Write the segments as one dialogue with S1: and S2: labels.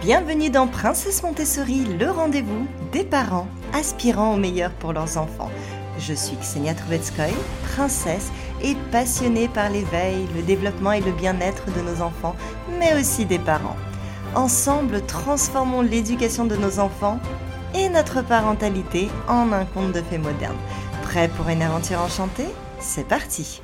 S1: Bienvenue dans Princesse Montessori, le rendez-vous des parents aspirant au meilleur pour leurs enfants. Je suis Ksenia Trubetskoy, princesse et passionnée par l'éveil, le développement et le bien-être de nos enfants, mais aussi des parents. Ensemble, transformons l'éducation de nos enfants et notre parentalité en un conte de fées moderne. Prêt pour une aventure enchantée ? C'est parti!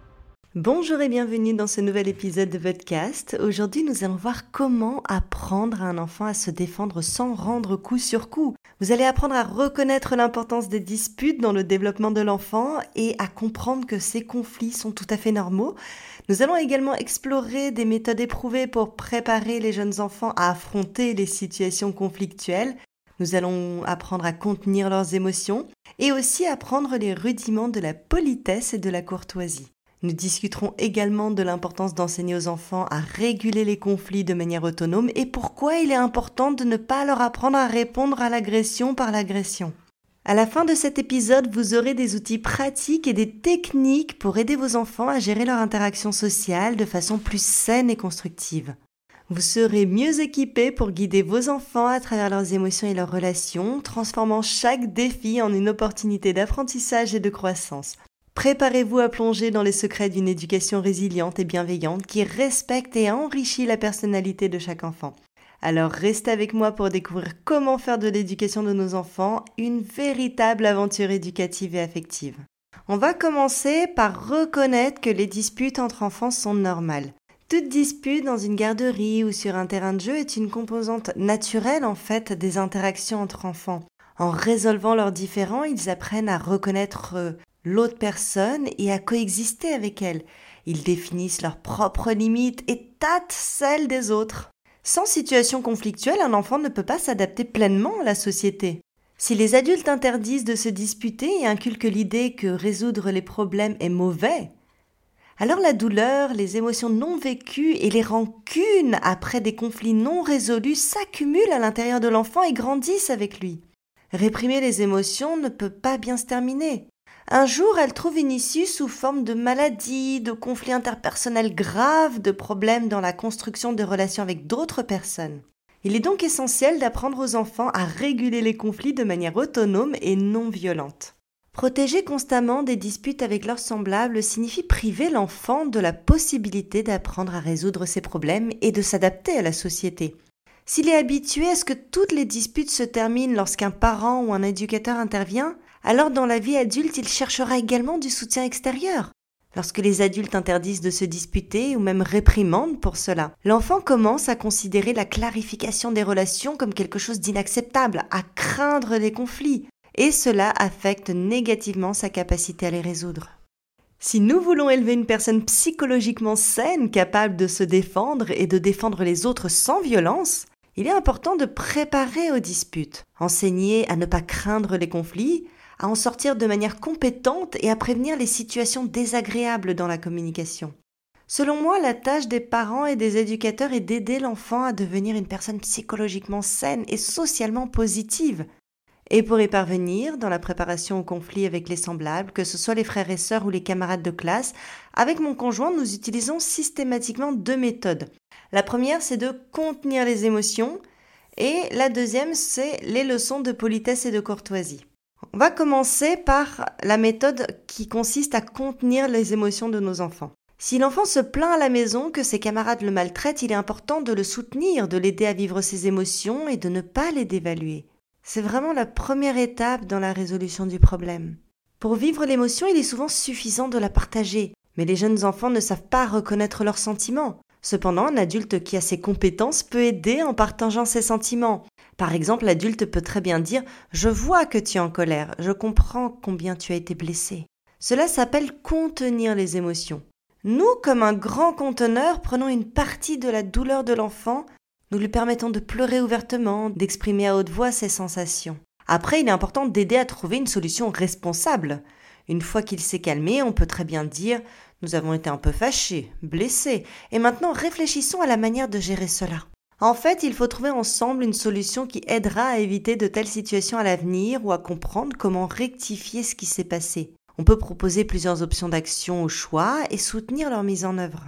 S1: Bonjour et bienvenue dans ce nouvel épisode de podcast. Aujourd'hui, nous allons voir comment apprendre à un enfant à se défendre sans rendre coup sur coup. Vous allez apprendre à reconnaître l'importance des disputes dans le développement de l'enfant et à comprendre que ces conflits sont tout à fait normaux. Nous allons également explorer des méthodes éprouvées pour préparer les jeunes enfants à affronter les situations conflictuelles. Nous allons apprendre à contenir leurs émotions et aussi apprendre les rudiments de la politesse et de la courtoisie. Nous discuterons également de l'importance d'enseigner aux enfants à réguler les conflits de manière autonome et pourquoi il est important de ne pas leur apprendre à répondre à l'agression par l'agression. À la fin de cet épisode, vous aurez des outils pratiques et des techniques pour aider vos enfants à gérer leur interaction sociale de façon plus saine et constructive. Vous serez mieux équipés pour guider vos enfants à travers leurs émotions et leurs relations, transformant chaque défi en une opportunité d'apprentissage et de croissance. Préparez-vous à plonger dans les secrets d'une éducation résiliente et bienveillante qui respecte et enrichit la personnalité de chaque enfant. Alors restez avec moi pour découvrir comment faire de l'éducation de nos enfants une véritable aventure éducative et affective. On va commencer par reconnaître que les disputes entre enfants sont normales. Toute dispute dans une garderie ou sur un terrain de jeu est une composante naturelle en fait des interactions entre enfants. En résolvant leurs différends, ils apprennent à reconnaître l'autre personne et à coexister avec elle. Ils définissent leurs propres limites et tâtent celles des autres. Sans situation conflictuelle, un enfant ne peut pas s'adapter pleinement à la société. Si les adultes interdisent de se disputer et inculquent l'idée que résoudre les problèmes est mauvais, alors la douleur, les émotions non vécues et les rancunes après des conflits non résolus s'accumulent à l'intérieur de l'enfant et grandissent avec lui. Réprimer les émotions ne peut pas bien se terminer. Un jour, elle trouve une issue sous forme de maladie, de conflits interpersonnels graves, de problèmes dans la construction de relations avec d'autres personnes. Il est donc essentiel d'apprendre aux enfants à réguler les conflits de manière autonome et non violente. Protéger constamment des disputes avec leurs semblables signifie priver l'enfant de la possibilité d'apprendre à résoudre ses problèmes et de s'adapter à la société. S'il est habitué à ce que toutes les disputes se terminent lorsqu'un parent ou un éducateur intervient, alors dans la vie adulte, il cherchera également du soutien extérieur. Lorsque les adultes interdisent de se disputer ou même réprimandent pour cela, l'enfant commence à considérer la clarification des relations comme quelque chose d'inacceptable, à craindre les conflits, et cela affecte négativement sa capacité à les résoudre. Si nous voulons élever une personne psychologiquement saine, capable de se défendre et de défendre les autres sans violence, il est important de préparer aux disputes, enseigner à ne pas craindre les conflits, à en sortir de manière compétente et à prévenir les situations désagréables dans la communication. Selon moi, la tâche des parents et des éducateurs est d'aider l'enfant à devenir une personne psychologiquement saine et socialement positive. Et pour y parvenir, dans la préparation au conflit avec les semblables, que ce soit les frères et sœurs ou les camarades de classe, avec mon conjoint, nous utilisons systématiquement 2 méthodes. La première, c'est de contenir les émotions et la deuxième, c'est les leçons de politesse et de courtoisie. On va commencer par la méthode qui consiste à contenir les émotions de nos enfants. Si l'enfant se plaint à la maison que ses camarades le maltraitent, il est important de le soutenir, de l'aider à vivre ses émotions et de ne pas les dévaluer. C'est vraiment la première étape dans la résolution du problème. Pour vivre l'émotion, il est souvent suffisant de la partager, mais les jeunes enfants ne savent pas reconnaître leurs sentiments. Cependant, un adulte qui a ses compétences peut aider en partageant ses sentiments. Par exemple, l'adulte peut très bien dire « Je vois que tu es en colère, je comprends combien tu as été blessé ». Cela s'appelle contenir les émotions. Nous, comme un grand conteneur, prenons une partie de la douleur de l'enfant, nous lui permettons de pleurer ouvertement, d'exprimer à haute voix ses sensations. Après, il est important d'aider à trouver une solution responsable. Une fois qu'il s'est calmé, on peut très bien dire « Nous avons été un peu fâchés, blessés, et maintenant réfléchissons à la manière de gérer cela ». En fait, il faut trouver ensemble une solution qui aidera à éviter de telles situations à l'avenir ou à comprendre comment rectifier ce qui s'est passé. On peut proposer plusieurs options d'action au choix et soutenir leur mise en œuvre.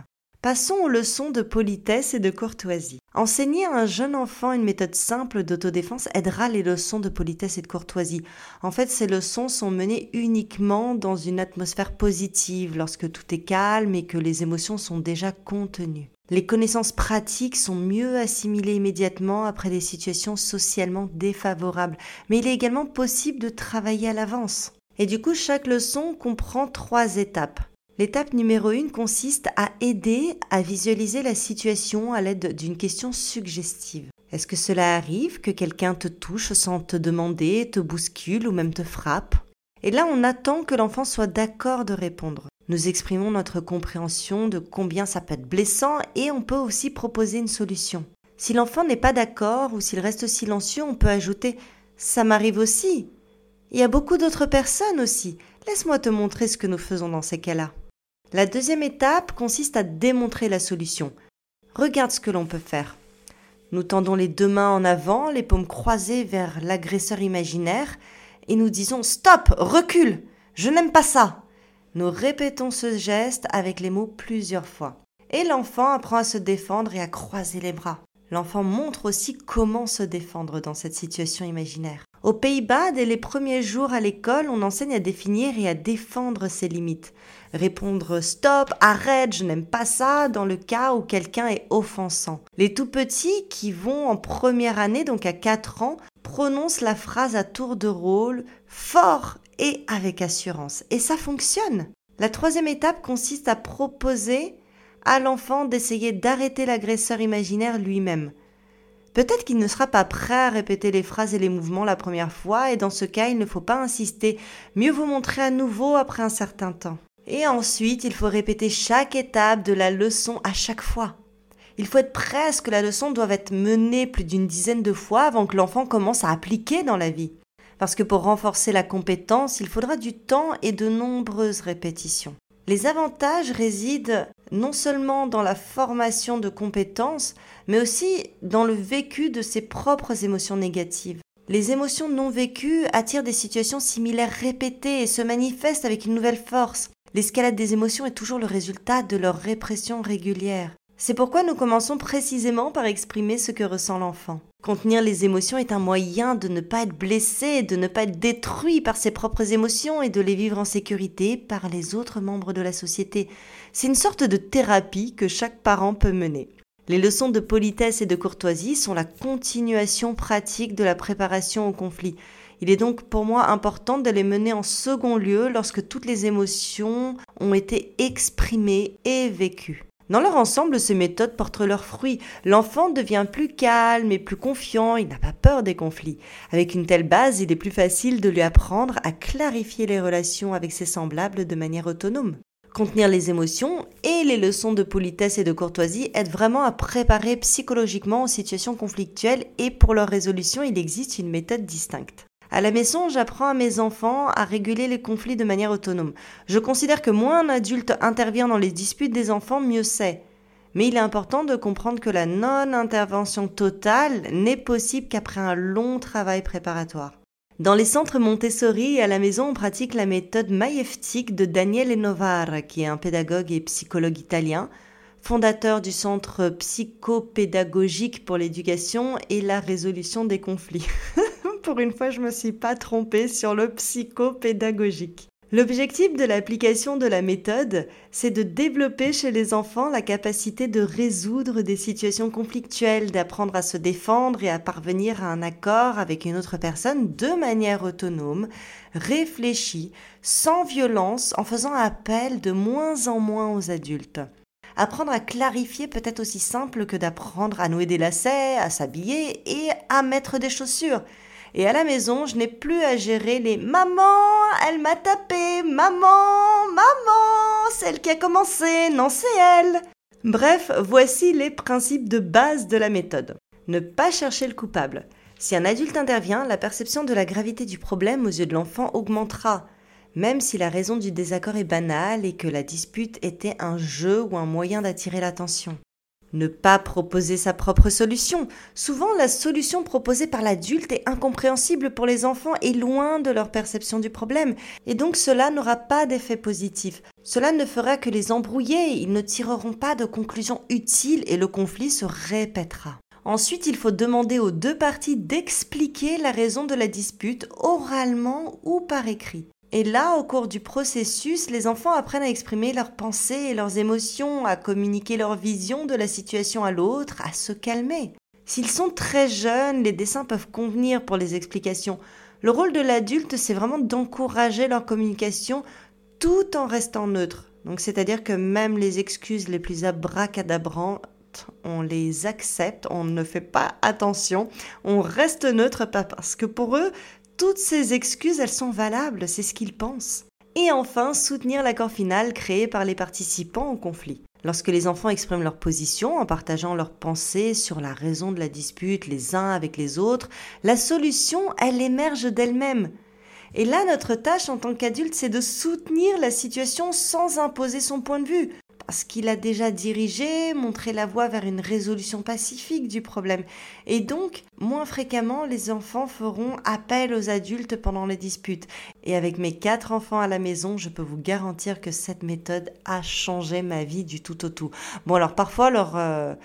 S1: Passons aux leçons de politesse et de courtoisie. Enseigner à un jeune enfant une méthode simple d'autodéfense aidera les leçons de politesse et de courtoisie. En fait, ces leçons sont menées uniquement dans une atmosphère positive, lorsque tout est calme et que les émotions sont déjà contenues. Les connaissances pratiques sont mieux assimilées immédiatement après des situations socialement défavorables, mais il est également possible de travailler à l'avance. Et du coup, chaque leçon comprend 3 étapes. L'étape numéro 1 consiste à aider à visualiser la situation à l'aide d'une question suggestive. Est-ce que cela arrive que quelqu'un te touche sans te demander, te bouscule ou même te frappe ? Et là, on attend que l'enfant soit d'accord de répondre. Nous exprimons notre compréhension de combien ça peut être blessant et on peut aussi proposer une solution. Si l'enfant n'est pas d'accord ou s'il reste silencieux, on peut ajouter « ça m'arrive aussi ». Il y a beaucoup d'autres personnes aussi. Laisse-moi te montrer ce que nous faisons dans ces cas-là. La deuxième étape consiste à démontrer la solution. Regarde ce que l'on peut faire. Nous tendons les 2 mains en avant, les paumes croisées vers l'agresseur imaginaire et nous disons « Stop, recule, je n'aime pas ça ». Nous répétons ce geste avec les mots plusieurs fois. Et l'enfant apprend à se défendre et à croiser les bras. L'enfant montre aussi comment se défendre dans cette situation imaginaire. Aux Pays-Bas, dès les premiers jours à l'école, on enseigne à définir et à défendre ses limites. Répondre « stop, arrête, je n'aime pas ça » dans le cas où quelqu'un est offensant. Les tout-petits qui vont en première année, donc à 4 ans, prononcent la phrase à tour de rôle, fort et avec assurance. Et ça fonctionne. La 3e étape consiste à proposer à l'enfant d'essayer d'arrêter l'agresseur imaginaire lui-même. Peut-être qu'il ne sera pas prêt à répéter les phrases et les mouvements la première fois et dans ce cas, il ne faut pas insister. Mieux vous montrer à nouveau après un certain temps. Et ensuite, il faut répéter chaque étape de la leçon à chaque fois. Il faut être prêt à ce que la leçon doive être menée plus d'une dizaine de fois avant que l'enfant commence à appliquer dans la vie. Parce que pour renforcer la compétence, il faudra du temps et de nombreuses répétitions. Les avantages résident non seulement dans la formation de compétences, mais aussi dans le vécu de ses propres émotions négatives. Les émotions non vécues attirent des situations similaires répétées et se manifestent avec une nouvelle force. L'escalade des émotions est toujours le résultat de leur répression régulière. C'est pourquoi nous commençons précisément par exprimer ce que ressent l'enfant. Contenir les émotions est un moyen de ne pas être blessé, de ne pas être détruit par ses propres émotions et de les vivre en sécurité par les autres membres de la société. C'est une sorte de thérapie que chaque parent peut mener. Les leçons de politesse et de courtoisie sont la continuation pratique de la préparation au conflit. Il est donc pour moi important de les mener en second lieu lorsque toutes les émotions ont été exprimées et vécues. Dans leur ensemble, ces méthodes portent leurs fruits. L'enfant devient plus calme et plus confiant, il n'a pas peur des conflits. Avec une telle base, il est plus facile de lui apprendre à clarifier les relations avec ses semblables de manière autonome. Contenir les émotions et les leçons de politesse et de courtoisie aident vraiment à préparer psychologiquement aux situations conflictuelles et pour leur résolution, il existe une méthode distincte. À la maison, j'apprends à mes enfants à réguler les conflits de manière autonome. Je considère que moins un adulte intervient dans les disputes des enfants, mieux c'est. Mais il est important de comprendre que la non-intervention totale n'est possible qu'après un long travail préparatoire. Dans les centres Montessori et à la maison, on pratique la méthode maïeutique de Daniele Novara, qui est un pédagogue et psychologue italien, fondateur du centre psychopédagogique pour l'éducation et la résolution des conflits. Pour une fois, je me suis pas trompée sur le psychopédagogique. L'objectif de l'application de la méthode, c'est de développer chez les enfants la capacité de résoudre des situations conflictuelles, d'apprendre à se défendre et à parvenir à un accord avec une autre personne de manière autonome, réfléchie, sans violence, en faisant appel de moins en moins aux adultes. Apprendre à clarifier peut être aussi simple que d'apprendre à nouer des lacets, à s'habiller et à mettre des chaussures. Et à la maison, je n'ai plus à gérer les « Maman, elle m'a tapé, maman, c'est elle qui a commencé, non c'est elle ». Bref, voici les principes de base de la méthode. Ne pas chercher le coupable. Si un adulte intervient, la perception de la gravité du problème aux yeux de l'enfant augmentera, même si la raison du désaccord est banale et que la dispute était un jeu ou un moyen d'attirer l'attention. Ne pas proposer sa propre solution. Souvent, la solution proposée par l'adulte est incompréhensible pour les enfants et loin de leur perception du problème. Et donc, cela n'aura pas d'effet positif. Cela ne fera que les embrouiller. Ils ne tireront pas de conclusions utiles et le conflit se répétera. Ensuite, il faut demander aux deux parties d'expliquer la raison de la dispute oralement ou par écrit. Et là, au cours du processus, les enfants apprennent à exprimer leurs pensées et leurs émotions, à communiquer leur vision de la situation à l'autre, à se calmer. S'ils sont très jeunes, les dessins peuvent convenir pour les explications. Le rôle de l'adulte, c'est vraiment d'encourager leur communication tout en restant neutre. Donc, c'est-à-dire que même les excuses les plus abracadabrantes, on les accepte, on ne fait pas attention, on reste neutre parce que pour eux, toutes ces excuses, elles sont valables, c'est ce qu'ils pensent. Et enfin, soutenir l'accord final créé par les participants au conflit. Lorsque les enfants expriment leur position en partageant leurs pensées sur la raison de la dispute les uns avec les autres, la solution, elle émerge d'elle-même. Et là, notre tâche en tant qu'adulte, c'est de soutenir la situation sans imposer son point de vue. Parce qu'il a déjà dirigé, montré la voie vers une résolution pacifique du problème. Et donc, moins fréquemment, les enfants feront appel aux adultes pendant les disputes. Et avec mes 4 enfants à la maison, je peux vous garantir que cette méthode a changé ma vie du tout au tout. Bon, alors parfois, leur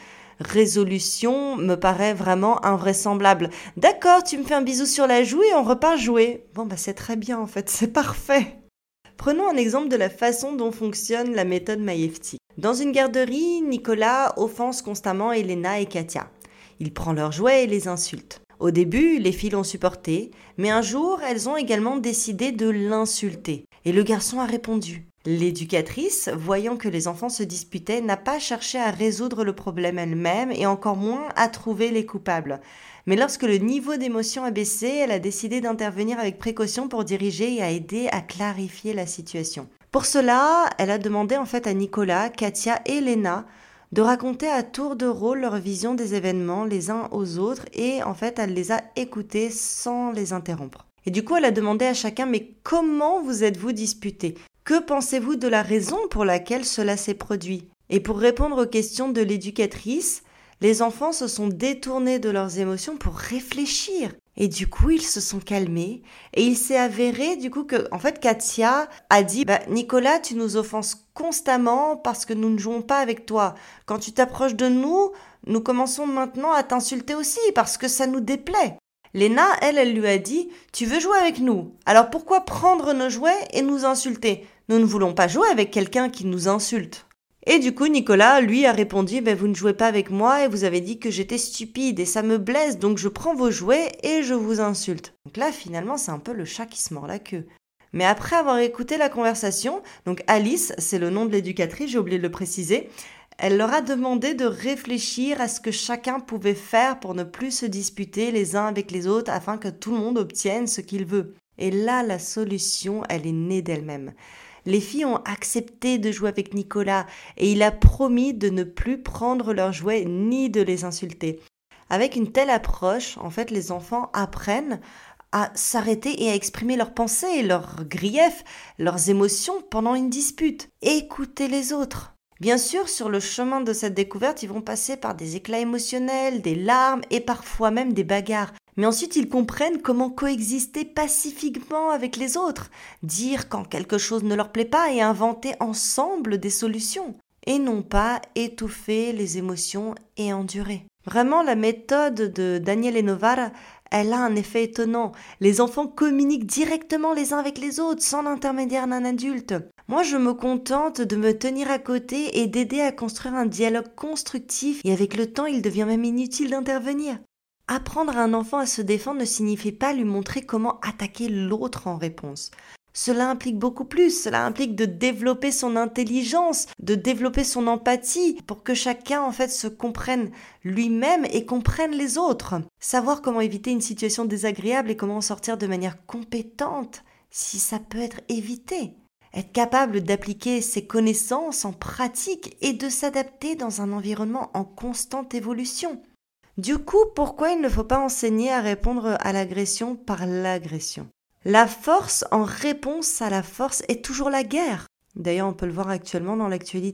S1: résolution me paraît vraiment invraisemblable. D'accord, tu me fais un bisou sur la joue et on repart jouer. Bon, c'est très bien en fait, c'est parfait. Prenons un exemple de la façon dont fonctionne la méthode Maïefti. Dans une garderie, Nicolas offense constamment Elena et Katia. Il prend leurs jouets et les insulte. Au début, les filles l'ont supporté, mais un jour, elles ont également décidé de l'insulter. Et le garçon a répondu. L'éducatrice, voyant que les enfants se disputaient, n'a pas cherché à résoudre le problème elle-même et encore moins à trouver les coupables. Mais lorsque le niveau d'émotion a baissé, elle a décidé d'intervenir avec précaution pour diriger et à aider à clarifier la situation. Pour cela, elle a demandé en fait à Nicolas, Katia et Léna de raconter à tour de rôle leur vision des événements les uns aux autres et en fait elle les a écoutés sans les interrompre. Et du coup, elle a demandé à chacun « Mais comment vous êtes-vous disputés ? Que pensez-vous de la raison pour laquelle cela s'est produit ?» Et pour répondre aux questions de l'éducatrice, les enfants se sont détournés de leurs émotions pour réfléchir. Et du coup, ils se sont calmés. Et il s'est avéré du coup que, en fait, Katia a dit « Nicolas, tu nous offenses constamment parce que nous ne jouons pas avec toi. Quand tu t'approches de nous, nous commençons maintenant à t'insulter aussi parce que ça nous déplaît. » Léna, elle lui a dit « Tu veux jouer avec nous, alors pourquoi prendre nos jouets et nous insulter ? Nous ne voulons pas jouer avec quelqu'un qui nous insulte. » Et du coup, Nicolas, lui, a répondu « Vous ne jouez pas avec moi et vous avez dit que j'étais stupide et ça me blesse, donc je prends vos jouets et je vous insulte. » Donc là, finalement, c'est un peu le chat qui se mord la queue. Mais après avoir écouté la conversation, donc Alice, c'est le nom de l'éducatrice, j'ai oublié de le préciser, elle leur a demandé de réfléchir à ce que chacun pouvait faire pour ne plus se disputer les uns avec les autres afin que tout le monde obtienne ce qu'il veut. Et là, la solution, elle est née d'elle-même. Les filles ont accepté de jouer avec Nicolas et il a promis de ne plus prendre leurs jouets ni de les insulter. Avec une telle approche, en fait, les enfants apprennent à s'arrêter et à exprimer leurs pensées, leurs griefs, leurs émotions pendant une dispute. Écoutez les autres. Bien sûr, sur le chemin de cette découverte, ils vont passer par des éclats émotionnels, des larmes et parfois même des bagarres. Mais ensuite, ils comprennent comment coexister pacifiquement avec les autres, dire quand quelque chose ne leur plaît pas et inventer ensemble des solutions. Et non pas étouffer les émotions et endurer. Vraiment, la méthode de Daniel Novara, elle a un effet étonnant. Les enfants communiquent directement les uns avec les autres, sans l'intermédiaire d'un adulte. Moi, je me contente de me tenir à côté et d'aider à construire un dialogue constructif et avec le temps, il devient même inutile d'intervenir. Apprendre à un enfant à se défendre ne signifie pas lui montrer comment attaquer l'autre en réponse. Cela implique beaucoup plus, cela implique de développer son intelligence, de développer son empathie pour que chacun en fait se comprenne lui-même et comprenne les autres. Savoir comment éviter une situation désagréable et comment en sortir de manière compétente si ça peut être évité. Être capable d'appliquer ses connaissances en pratique et de s'adapter dans un environnement en constante évolution. Du coup, pourquoi il ne faut pas enseigner à répondre à l'agression par l'agression ? La force en réponse à la force est toujours la guerre. D'ailleurs, on peut le voir actuellement dans l'actualité.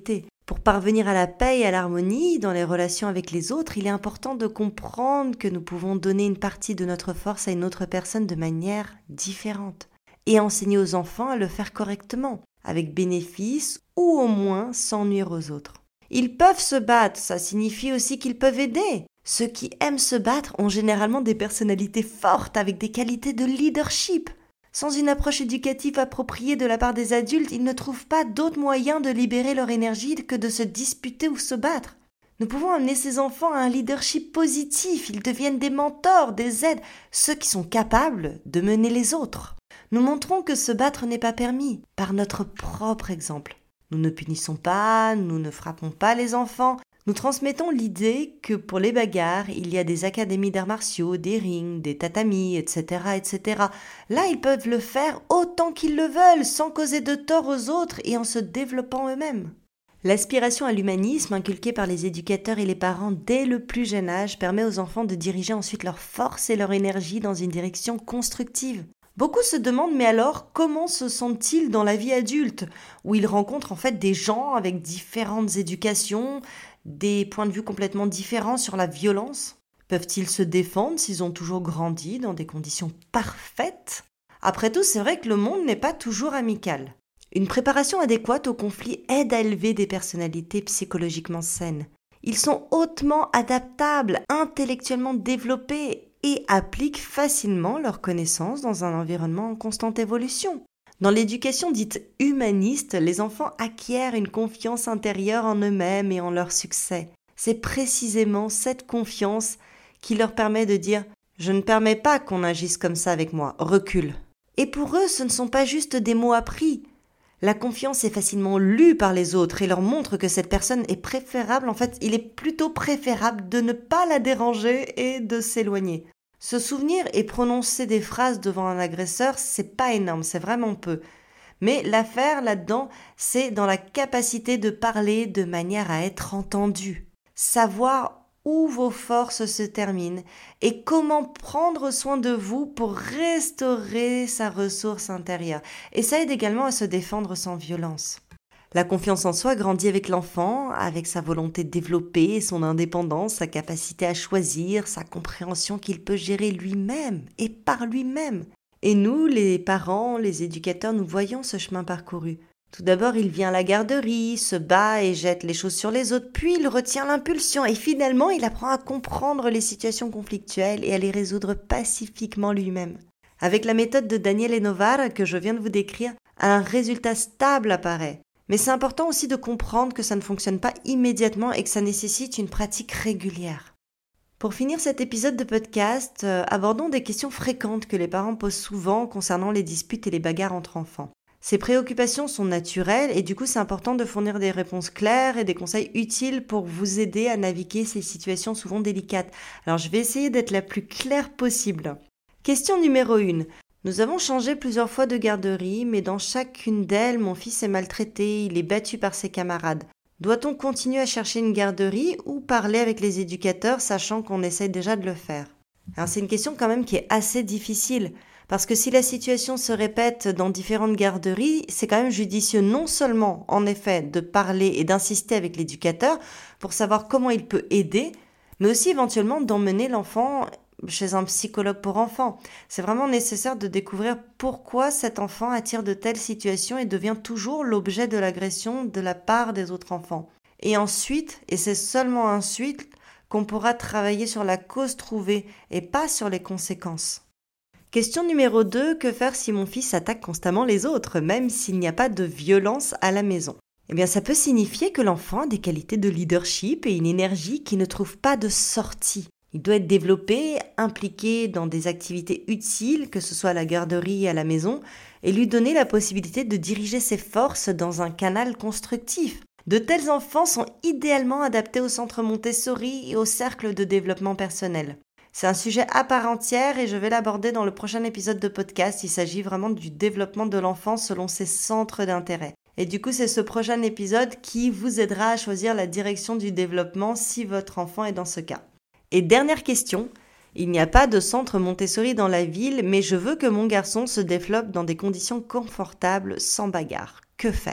S1: Pour parvenir à la paix et à l'harmonie dans les relations avec les autres, il est important de comprendre que nous pouvons donner une partie de notre force à une autre personne de manière différente et enseigner aux enfants à le faire correctement, avec bénéfice ou au moins sans nuire aux autres. Ils peuvent se battre, ça signifie aussi qu'ils peuvent aider. Ceux qui aiment se battre ont généralement des personnalités fortes avec des qualités de leadership. Sans une approche éducative appropriée de la part des adultes, ils ne trouvent pas d'autre moyen de libérer leur énergie que de se disputer ou se battre. Nous pouvons amener ces enfants à un leadership positif, ils deviennent des mentors, des aides, ceux qui sont capables de mener les autres. Nous montrons que se battre n'est pas permis, par notre propre exemple. Nous ne punissons pas, nous ne frappons pas les enfants. Nous transmettons l'idée que pour les bagarres, il y a des académies d'arts martiaux, des rings, des tatamis, etc., etc. Là, ils peuvent le faire autant qu'ils le veulent, sans causer de tort aux autres et en se développant eux-mêmes. L'aspiration à l'humanisme inculquée par les éducateurs et les parents dès le plus jeune âge permet aux enfants de diriger ensuite leur force et leur énergie dans une direction constructive. Beaucoup se demandent mais alors comment se sentent-ils dans la vie adulte, où ils rencontrent en fait des gens avec différentes éducations, des points de vue complètement différents sur la violence? Peuvent-ils se défendre s'ils ont toujours grandi dans des conditions parfaites? Après tout, c'est vrai que le monde n'est pas toujours amical. Une préparation adéquate au conflit aide à élever des personnalités psychologiquement saines. Ils sont hautement adaptables, intellectuellement développés et appliquent facilement leurs connaissances dans un environnement en constante évolution. Dans l'éducation dite humaniste, les enfants acquièrent une confiance intérieure en eux-mêmes et en leur succès. C'est précisément cette confiance qui leur permet de dire « Je ne permets pas qu'on agisse comme ça avec moi, recule ». Et pour eux, ce ne sont pas juste des mots appris. La confiance est facilement lue par les autres et leur montre que cette personne est préférable. En fait, il est plutôt préférable de ne pas la déranger et de s'éloigner. Se souvenir et prononcer des phrases devant un agresseur, c'est pas énorme, c'est vraiment peu. Mais l'affaire là-dedans, c'est dans la capacité de parler de manière à être entendu. Savoir où vos forces se terminent et comment prendre soin de vous pour restaurer sa ressource intérieure. Et ça aide également à se défendre sans violence. La confiance en soi grandit avec l'enfant, avec sa volonté de développer son indépendance, sa capacité à choisir, sa compréhension qu'il peut gérer lui-même et par lui-même. Et nous, les parents, les éducateurs, nous voyons ce chemin parcouru. Tout d'abord, il vient à la garderie, se bat et jette les choses sur les autres, puis il retient l'impulsion et finalement, il apprend à comprendre les situations conflictuelles et à les résoudre pacifiquement lui-même. Avec la méthode de Daniel Enovar que je viens de vous décrire, un résultat stable apparaît. Mais c'est important aussi de comprendre que ça ne fonctionne pas immédiatement et que ça nécessite une pratique régulière. Pour finir cet épisode de podcast, abordons des questions fréquentes que les parents posent souvent concernant les disputes et les bagarres entre enfants. Ces préoccupations sont naturelles et du coup c'est important de fournir des réponses claires et des conseils utiles pour vous aider à naviguer ces situations souvent délicates. Alors je vais essayer d'être la plus claire possible. Question numéro 1. Nous avons changé plusieurs fois de garderie, mais dans chacune d'elles, mon fils est maltraité, il est battu par ses camarades. Doit-on continuer à chercher une garderie ou parler avec les éducateurs, sachant qu'on essaye déjà de le faire? Alors c'est une question quand même qui est assez difficile, parce que si la situation se répète dans différentes garderies, c'est quand même judicieux non seulement, en effet, de parler et d'insister avec l'éducateur pour savoir comment il peut aider, mais aussi éventuellement d'emmener l'enfant chez un psychologue pour enfants. C'est vraiment nécessaire de découvrir pourquoi cet enfant attire de telles situations et devient toujours l'objet de l'agression de la part des autres enfants. Et ensuite, et c'est seulement ensuite, qu'on pourra travailler sur la cause trouvée et pas sur les conséquences. Question numéro 2, que faire si mon fils attaque constamment les autres, même s'il n'y a pas de violence à la maison? Eh bien, ça peut signifier que l'enfant a des qualités de leadership et une énergie qui ne trouve pas de sortie. Il doit être développé, impliqué dans des activités utiles, que ce soit à la garderie, à la maison, et lui donner la possibilité de diriger ses forces dans un canal constructif. De tels enfants sont idéalement adaptés au centre Montessori et au cercle de développement personnel. C'est un sujet à part entière et je vais l'aborder dans le prochain épisode de podcast. Il s'agit vraiment du développement de l'enfant selon ses centres d'intérêt. Et du coup, c'est ce prochain épisode qui vous aidera à choisir la direction du développement si votre enfant est dans ce cas. Et dernière question, il n'y a pas de centre Montessori dans la ville, mais je veux que mon garçon se développe dans des conditions confortables, sans bagarre. Que faire?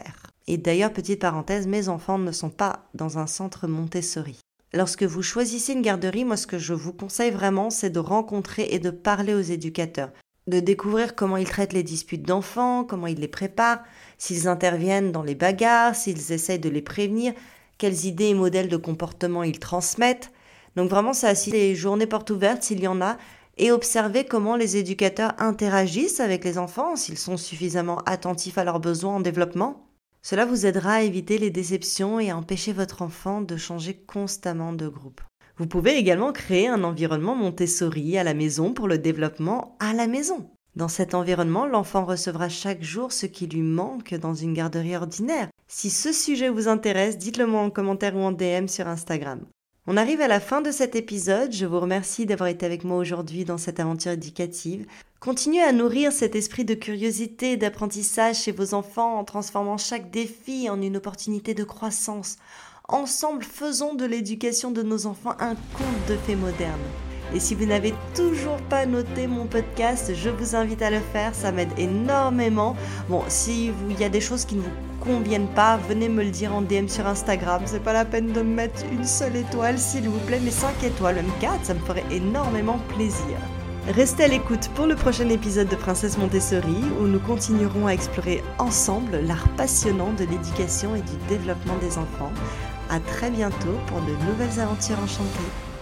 S1: Et d'ailleurs, petite parenthèse, mes enfants ne sont pas dans un centre Montessori. Lorsque vous choisissez une garderie, moi ce que je vous conseille vraiment, c'est de rencontrer et de parler aux éducateurs, de découvrir comment ils traitent les disputes d'enfants, comment ils les préparent, s'ils interviennent dans les bagarres, s'ils essayent de les prévenir, quelles idées et modèles de comportement ils transmettent. Donc vraiment, c'est assis les journées portes ouvertes s'il y en a, et observer comment les éducateurs interagissent avec les enfants, s'ils sont suffisamment attentifs à leurs besoins en développement. Cela vous aidera à éviter les déceptions et à empêcher votre enfant de changer constamment de groupe. Vous pouvez également créer un environnement Montessori à la maison pour le développement à la maison. Dans cet environnement, l'enfant recevra chaque jour ce qui lui manque dans une garderie ordinaire. Si ce sujet vous intéresse, dites-le moi en commentaire ou en DM sur Instagram. On arrive à la fin de cet épisode, je vous remercie d'avoir été avec moi aujourd'hui dans cette aventure éducative. Continuez à nourrir cet esprit de curiosité et d'apprentissage chez vos enfants en transformant chaque défi en une opportunité de croissance. Ensemble, faisons de l'éducation de nos enfants un conte de fées moderne. Et si vous n'avez toujours pas noté mon podcast, je vous invite à le faire, ça m'aide énormément. Bon, si il y a des choses qui ne vous conviennent pas, venez me le dire en DM sur Instagram. C'est pas la peine de me mettre une seule étoile, s'il vous plaît, mais 5 étoiles, même 4, ça me ferait énormément plaisir. Restez à l'écoute pour le prochain épisode de Princesse Montessori, où nous continuerons à explorer ensemble l'art passionnant de l'éducation et du développement des enfants. À très bientôt pour de nouvelles aventures enchantées.